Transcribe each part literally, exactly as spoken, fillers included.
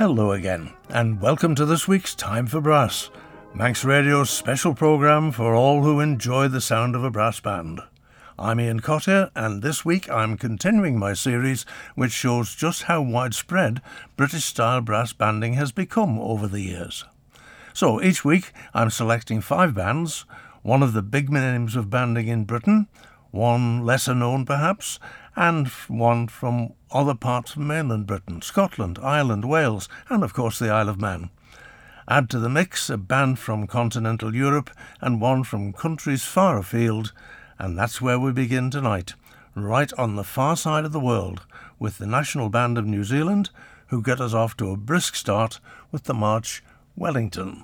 Hello again, and welcome to this week's Time for Brass, Manx Radio's special programme for all who enjoy the sound of a brass band. I'm Ian Cottier, and this week I'm continuing my series which shows just how widespread British-style brass banding has become over the years. So each week I'm selecting five bands, one of the big names of banding in Britain, one lesser known perhaps, and one from other parts of mainland Britain, Scotland, Ireland, Wales, and of course the Isle of Man. Add to the mix a band from continental Europe and one from countries far afield, and that's where we begin tonight, right on the far side of the world, with the National Band of New Zealand, who get us off to a brisk start with the march Wellington.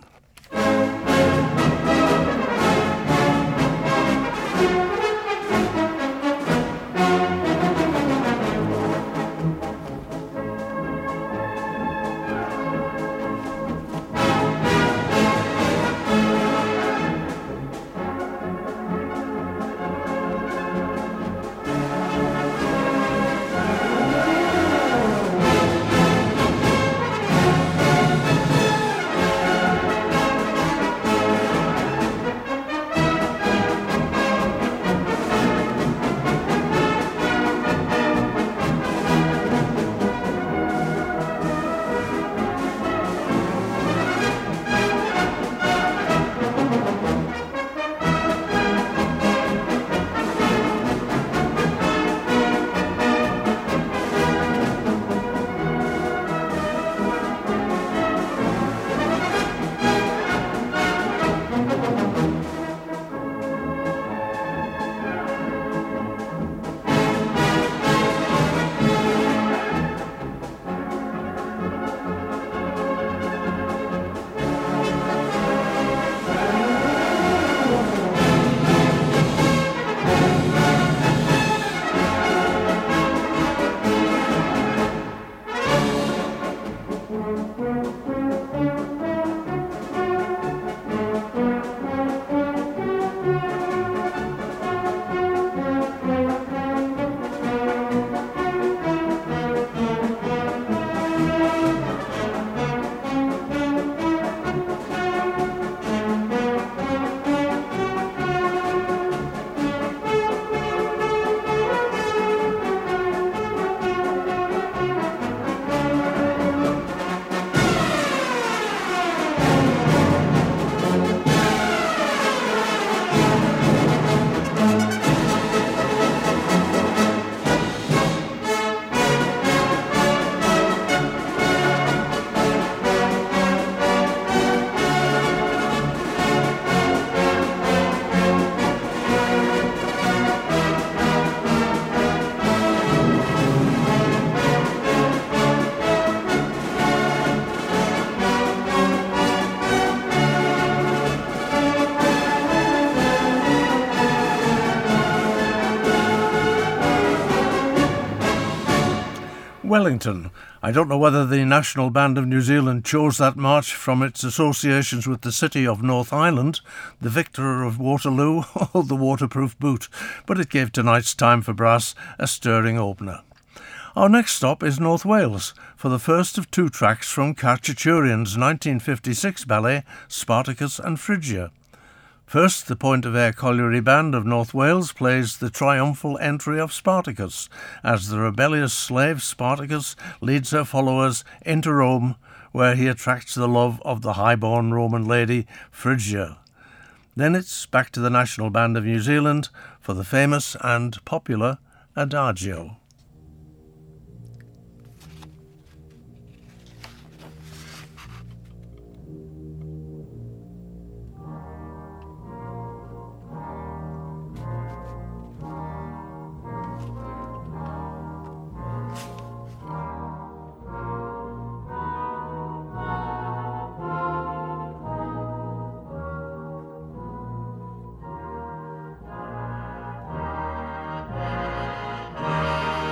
Wellington. I don't know whether the National Band of New Zealand chose that march from its associations with the city of North Island, the victor of Waterloo, or the waterproof boot, but it gave tonight's Time for Brass a stirring opener. Our next stop is North Wales, for the first of two tracks from Khachaturian's nineteen fifty-six ballet Spartacus and Phrygia. First, the Point of Ayr Colliery Band of North Wales plays the triumphal entry of Spartacus, as the rebellious slave Spartacus leads her followers into Rome, where he attracts the love of the high-born Roman lady Phrygia. Then it's back to the National Band of New Zealand for the famous and popular Adagio. Thank you.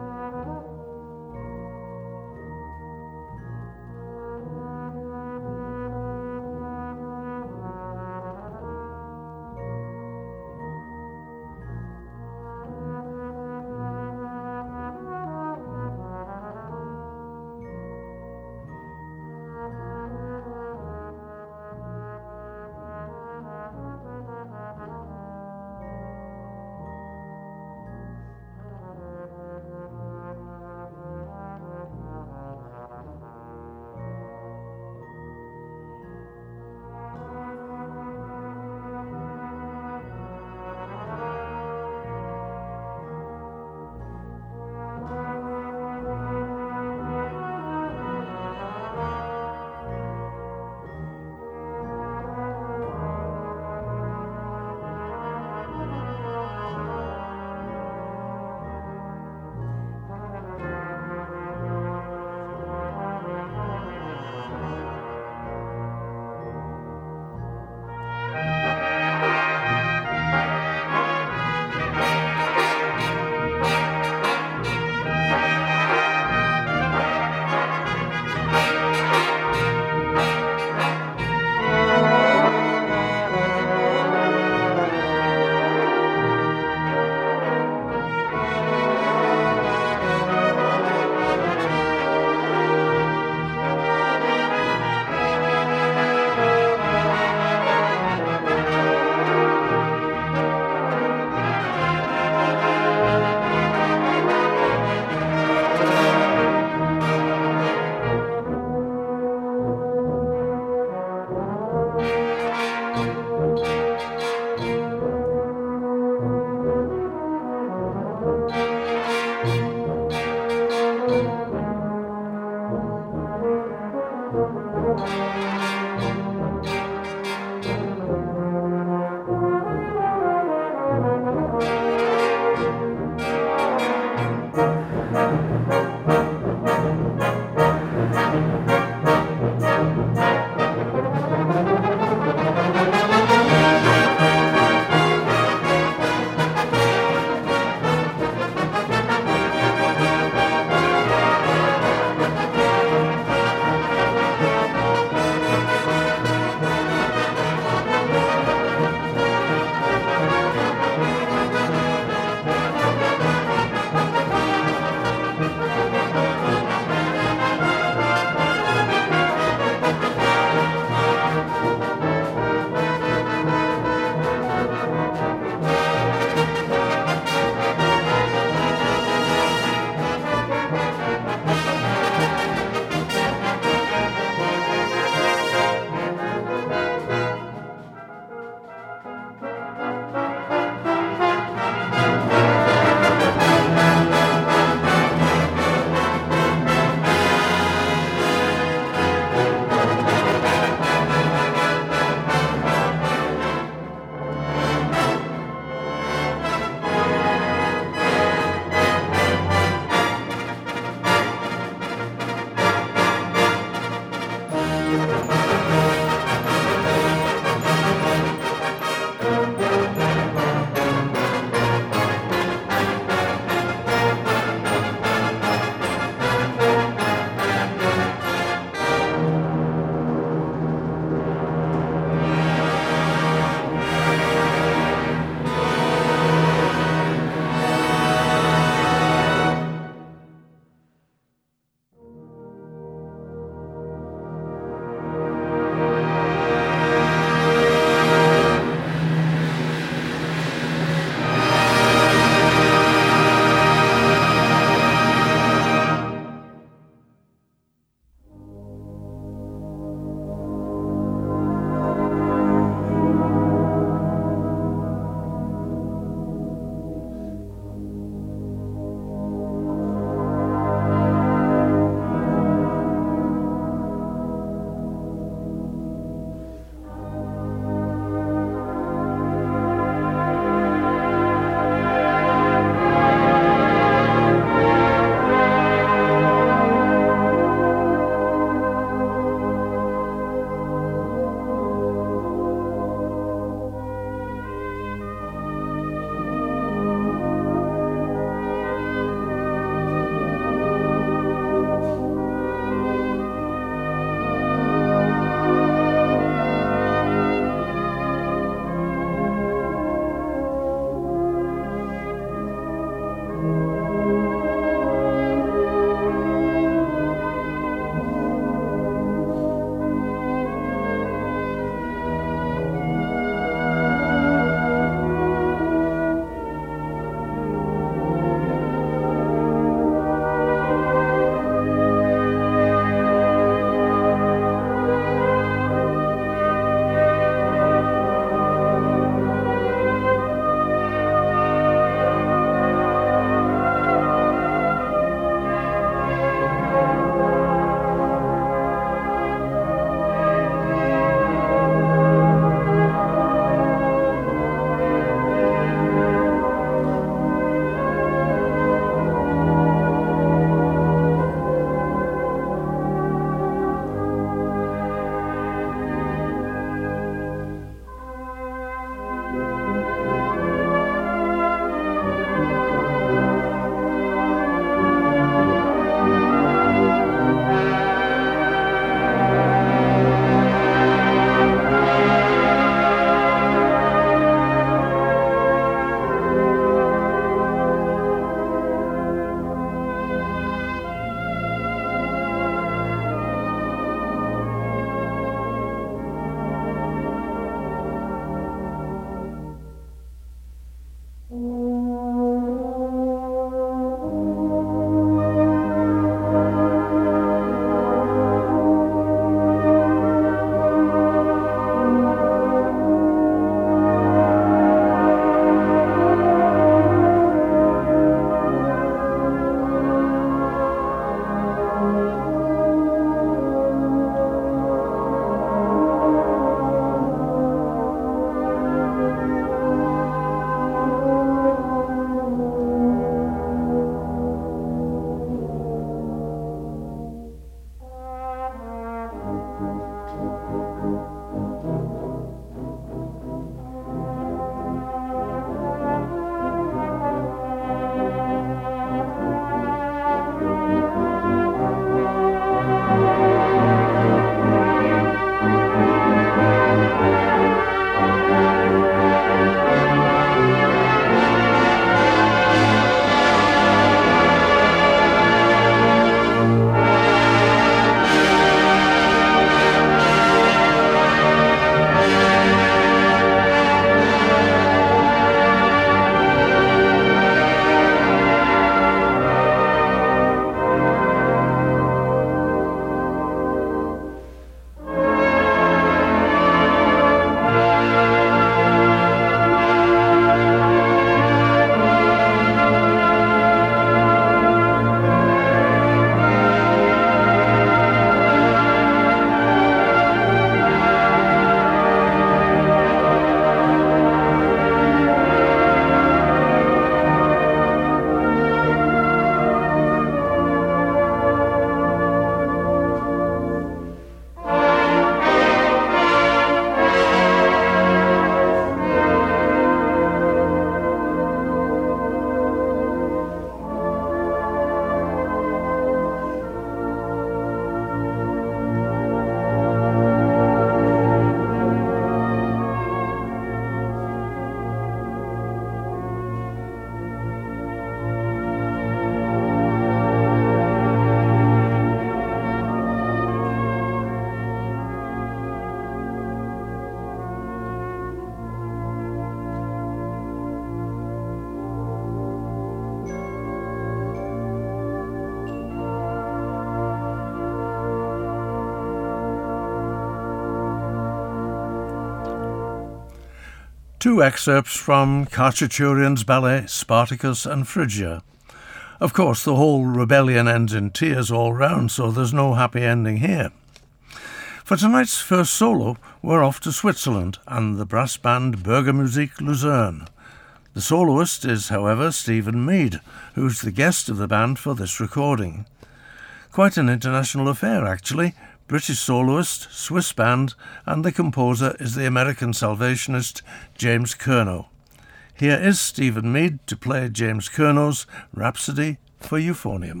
Two excerpts from Khachaturian's ballet Spartacus and Phrygia. Of course, the whole rebellion ends in tears all round, so there's no happy ending here. For tonight's first solo, we're off to Switzerland and the brass band Bürgermusik Luzern. The soloist is, however, Stephen Mead, who's the guest of the band for this recording. Quite an international affair, actually. British soloist, Swiss band, and the composer is the American Salvationist James Curnow. Here is Stephen Mead to play James Curnow's Rhapsody for Euphonium.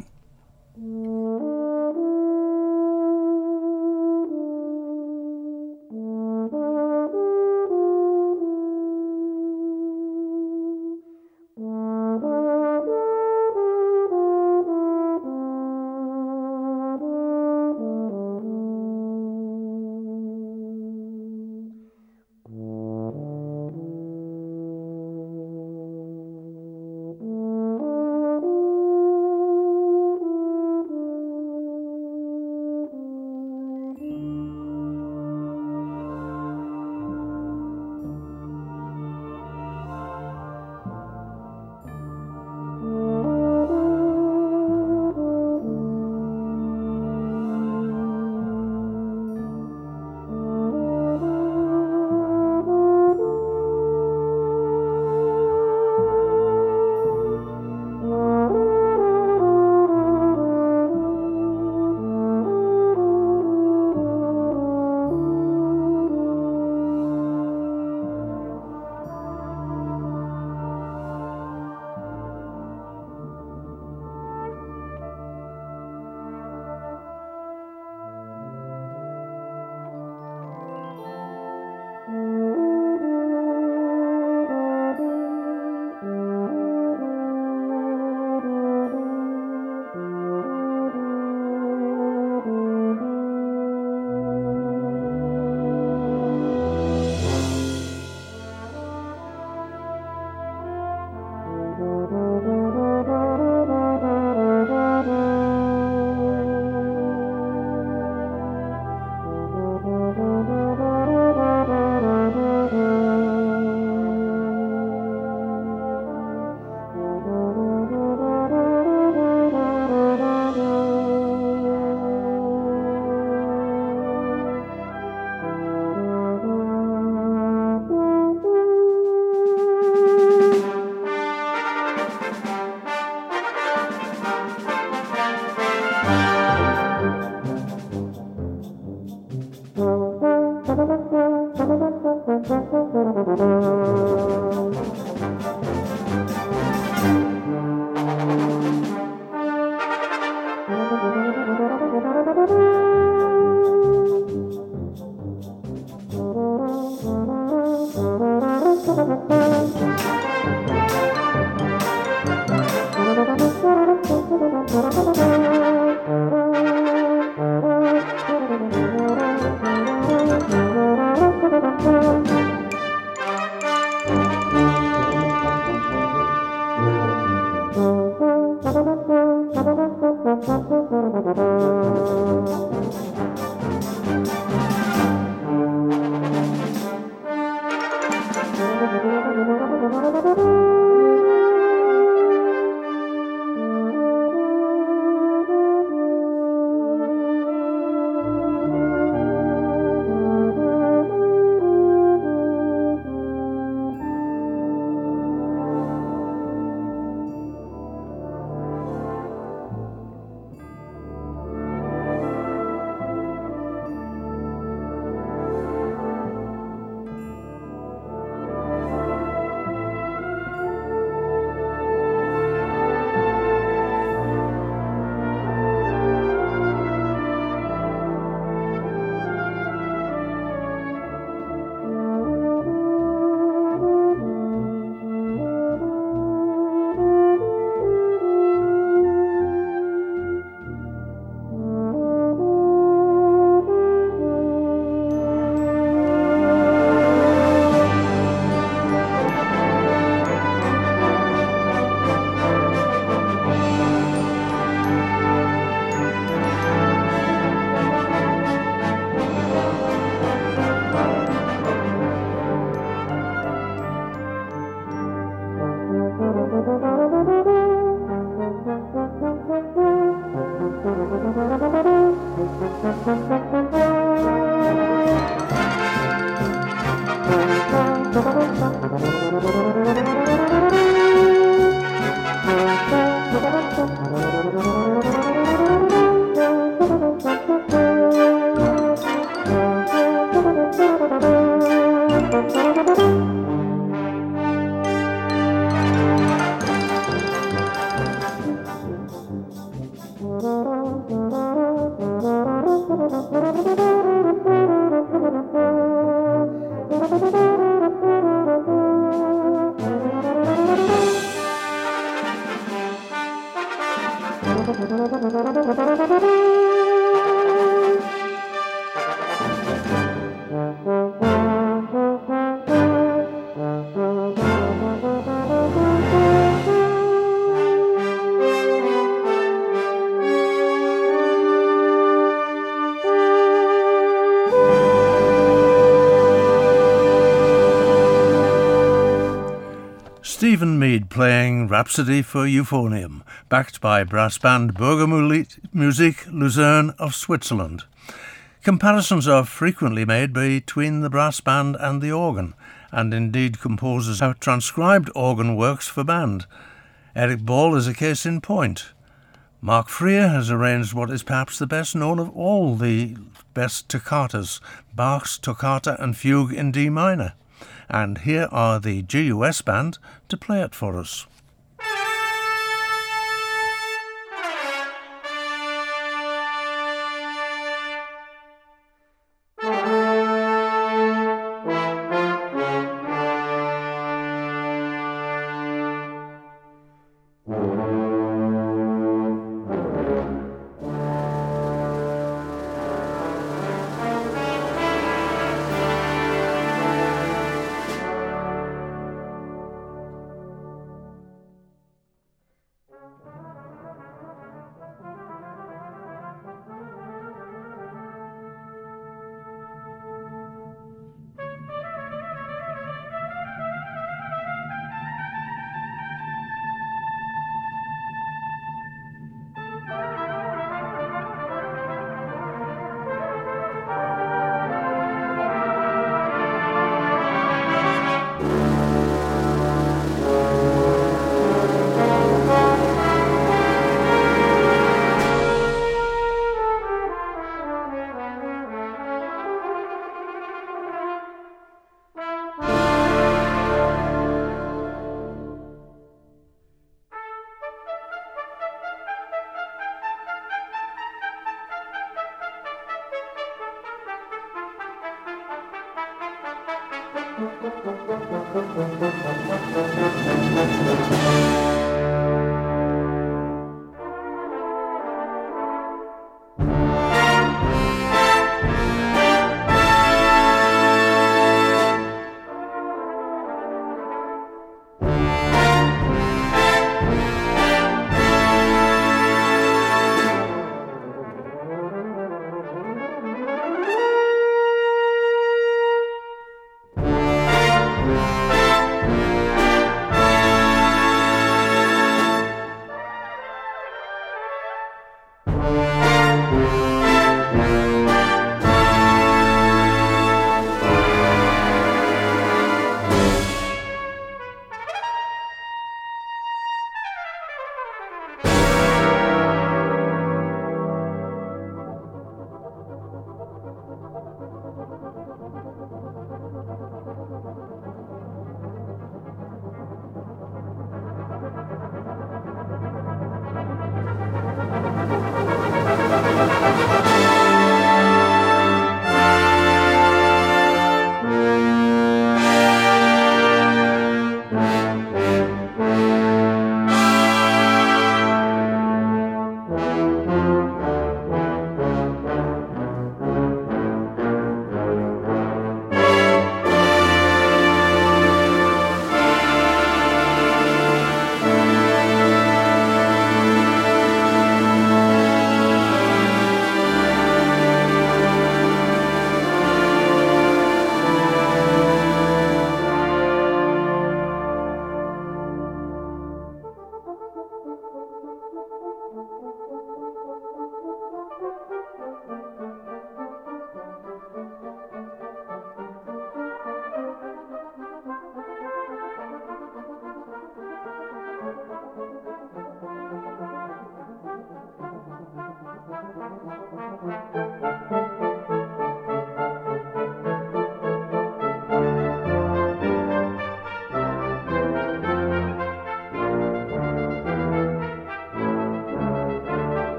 Stephen Mead playing Rhapsody for Euphonium, backed by brass band Bürgermusik Luzern of Switzerland. Comparisons are frequently made between the brass band and the organ, and indeed composers have transcribed organ works for band. Eric Ball is a case in point. Mark Freer has arranged what is perhaps the best known of all the best toccatas, Bach's Toccata and Fugue in D minor. And here are the G U S Band to play it for us.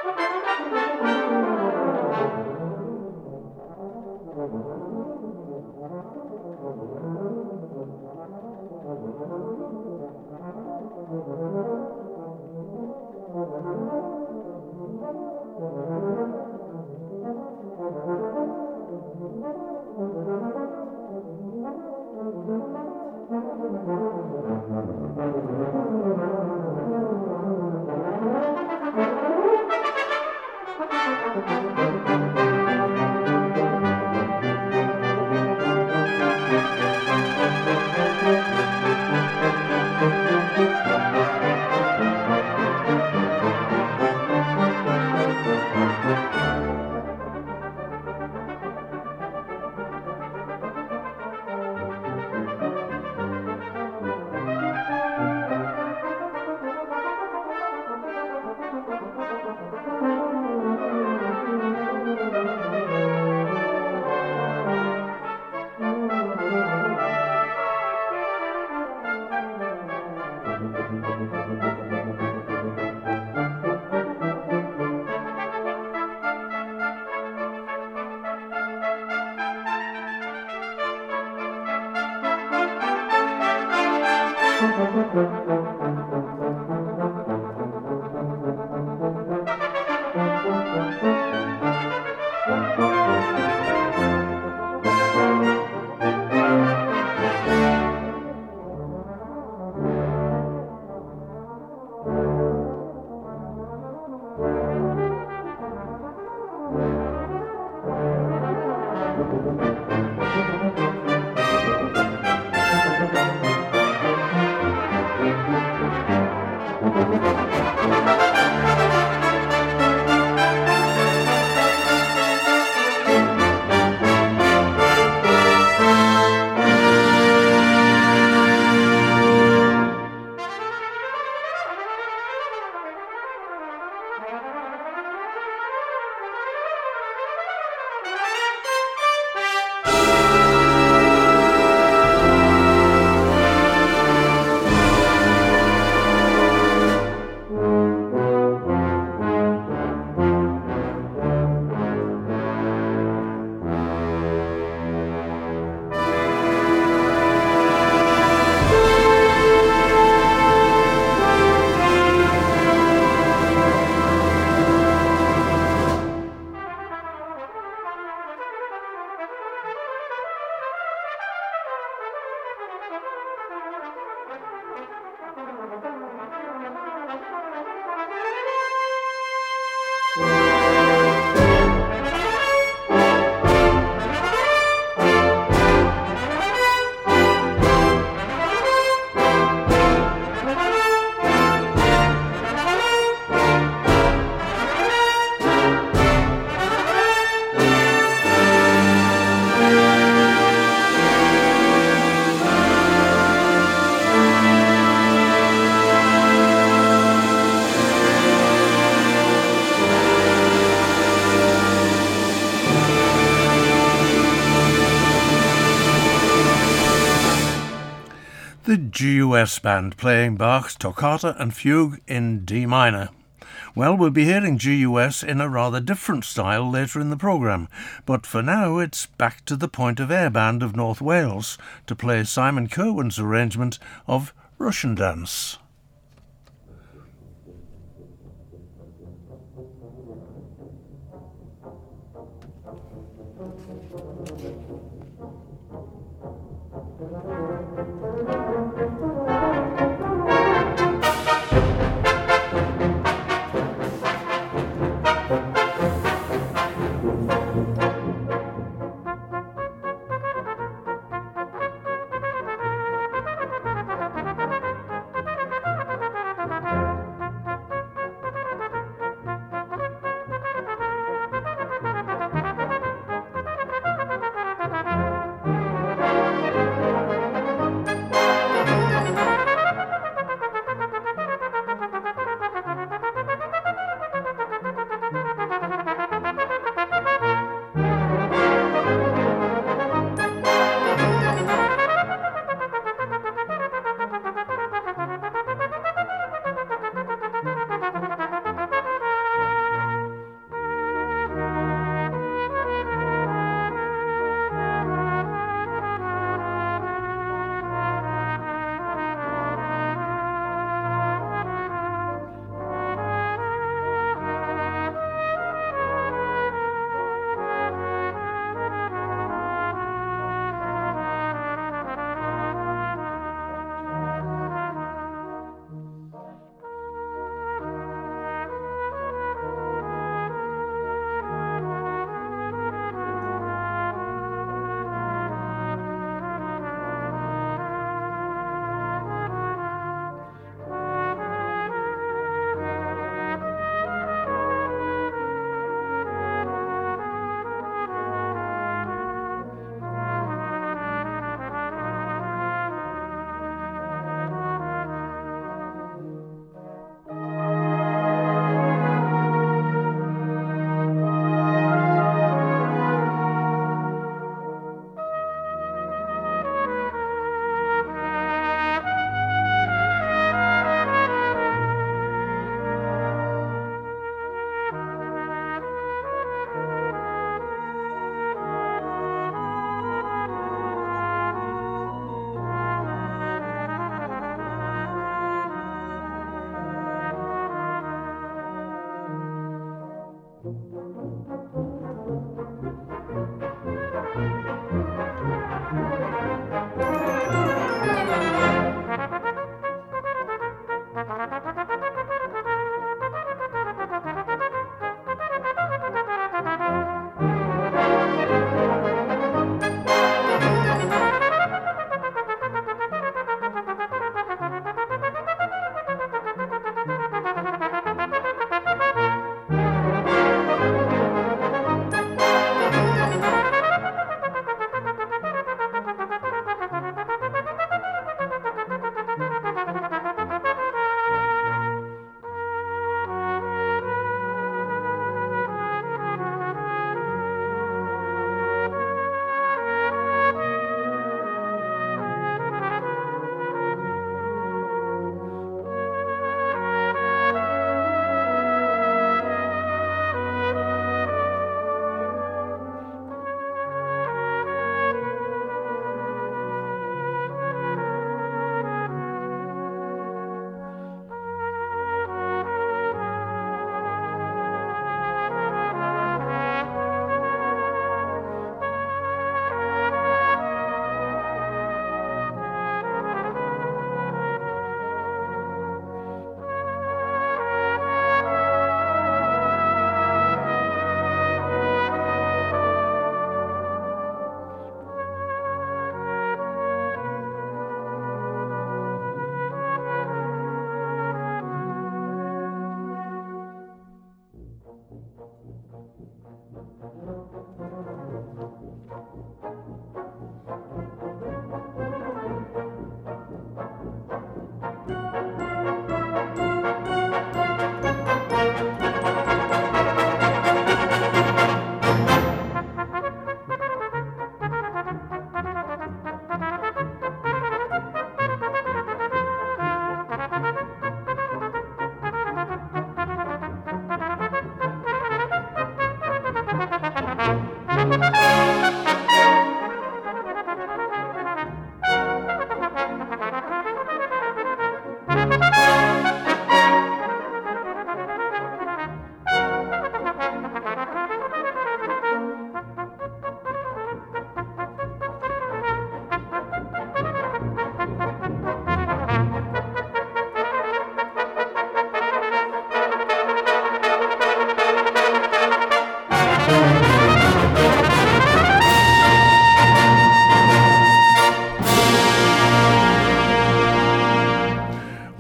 The G U S Band playing Bach's Toccata and Fugue in D minor. Well, we'll be hearing G U S in a rather different style later in the programme, but for now it's back to the Point of Ayr Band of North Wales to play Simon Kerwin's arrangement of Russian Dance.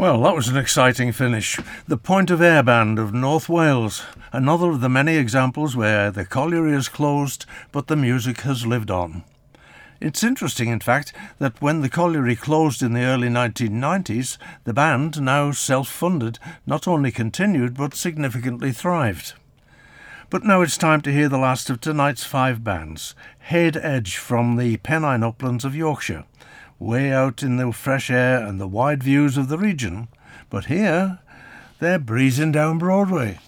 Well, that was an exciting finish. The Point of Ayr Band of North Wales, another of the many examples where the colliery is closed but the music has lived on. It's interesting, in fact, that when the colliery closed in the early nineteen nineties, the band, now self-funded, not only continued but significantly thrived. But now it's time to hear the last of tonight's five bands. Head Edge from the Pennine Uplands of Yorkshire, way out in the fresh air and the wide views of the region. But here, they're breezing down Broadway.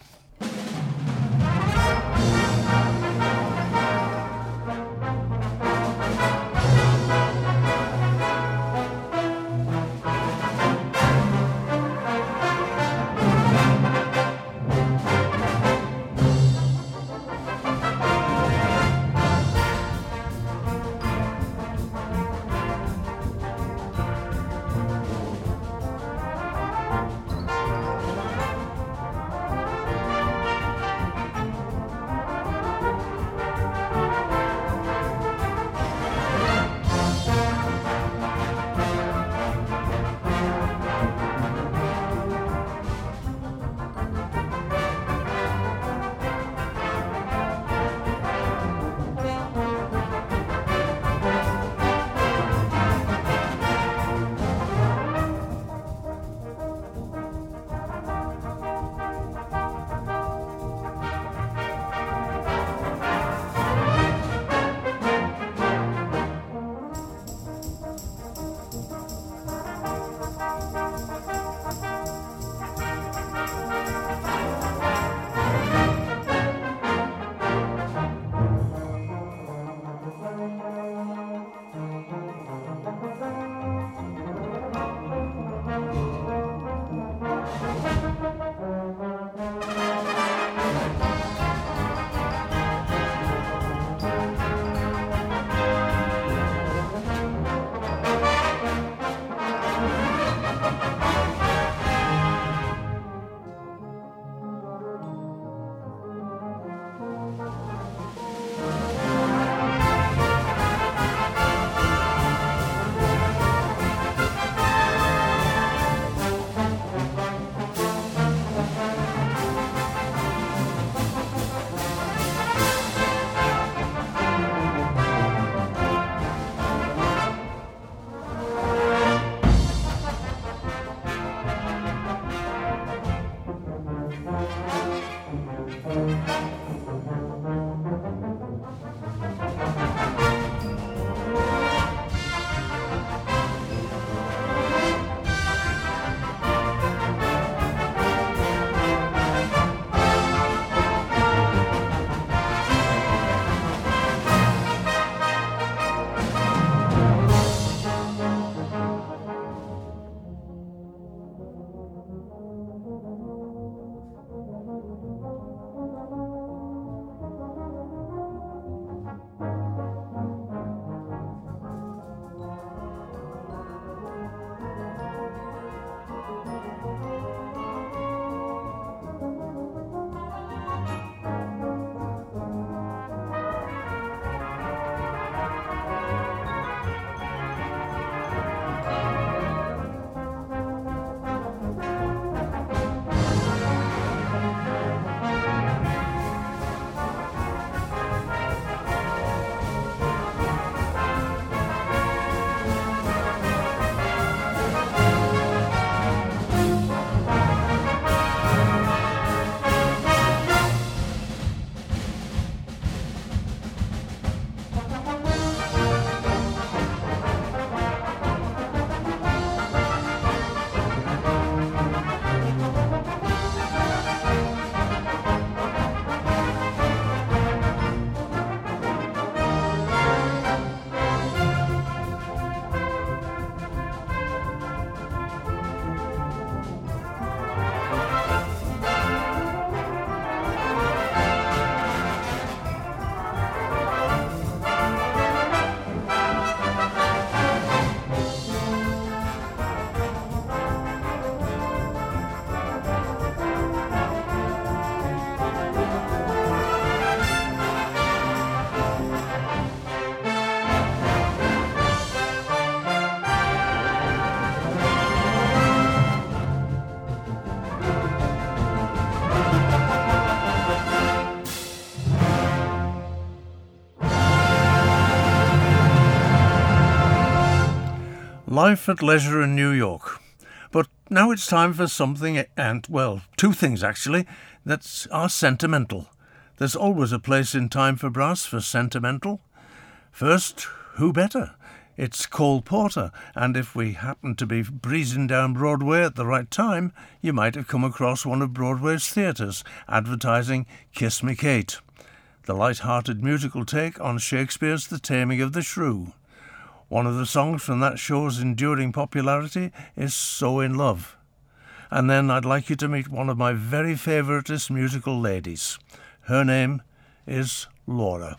life at leisure in New York. But now it's time for something, and, well, two things actually, that are sentimental. There's always a place in Time for Brass for sentimental. First, who better? It's Cole Porter, and if we happen to be breezing down Broadway at the right time, you might have come across one of Broadway's theatres advertising Kiss Me Kate, the light-hearted musical take on Shakespeare's The Taming of the Shrew. One of the songs from that show's enduring popularity is So in Love. And then I'd like you to meet one of my very favouriteest musical ladies. Her name is Laura.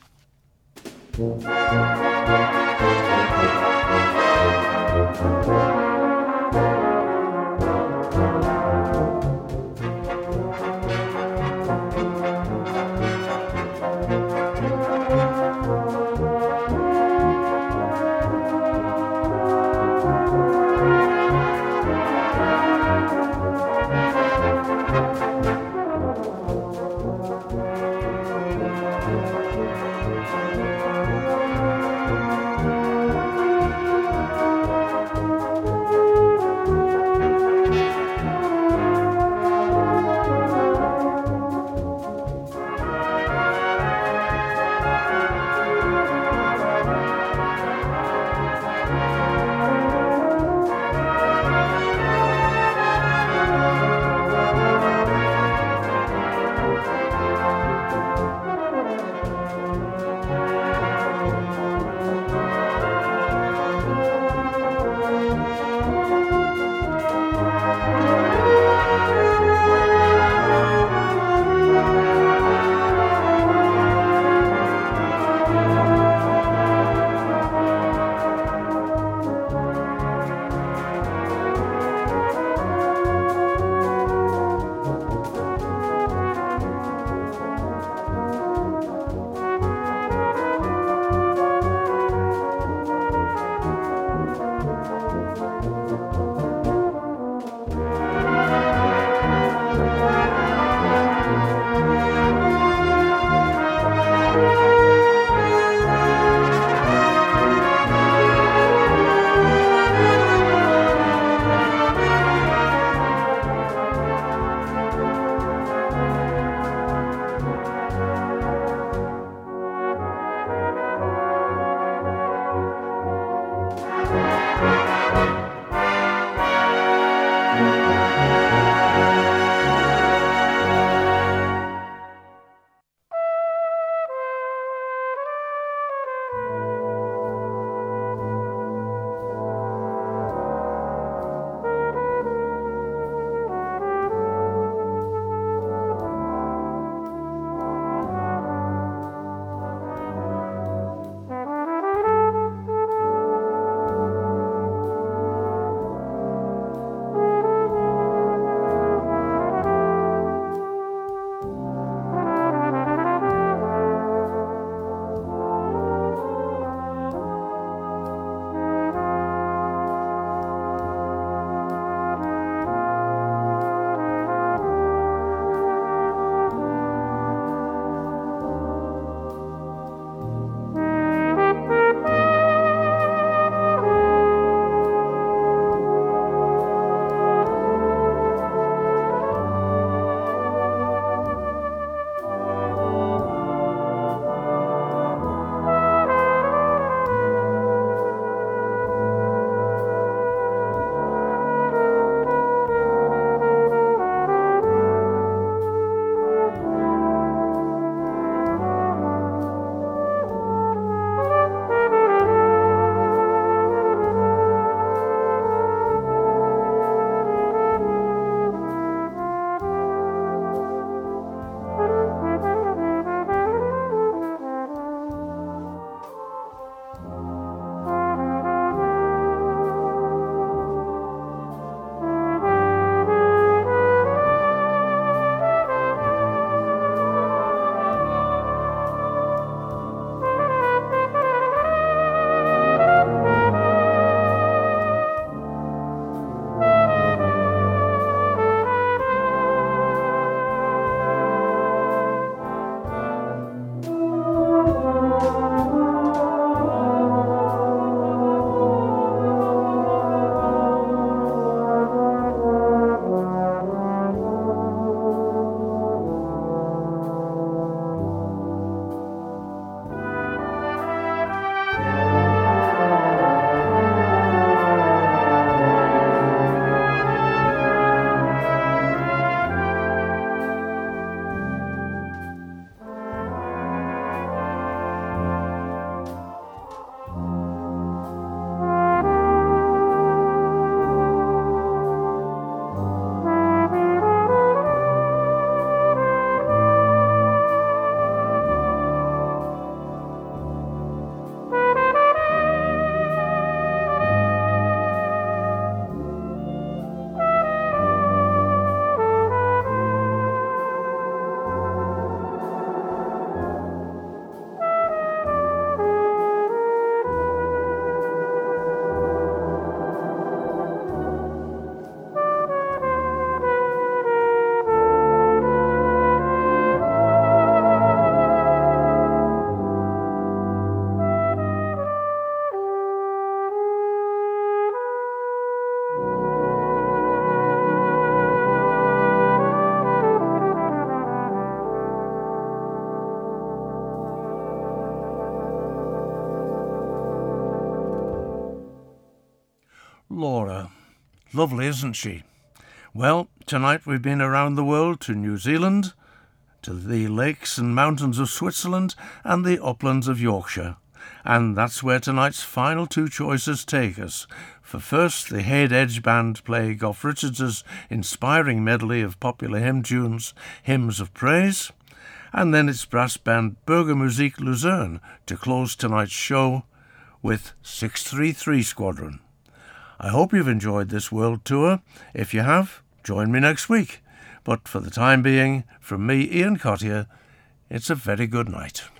Laura. Lovely, isn't she? Well, tonight we've been around the world to New Zealand, to the lakes and mountains of Switzerland and the uplands of Yorkshire. And that's where tonight's final two choices take us. For first, the Head Edge Band play Gough Richards' inspiring medley of popular hymn tunes, Hymns of Praise. And then it's brass band Burgermusik Luzerne to close tonight's show with six three three Squadron. I hope you've enjoyed this world tour. If you have, join me next week. But for the time being, from me, Ian Cottier, it's a very good night.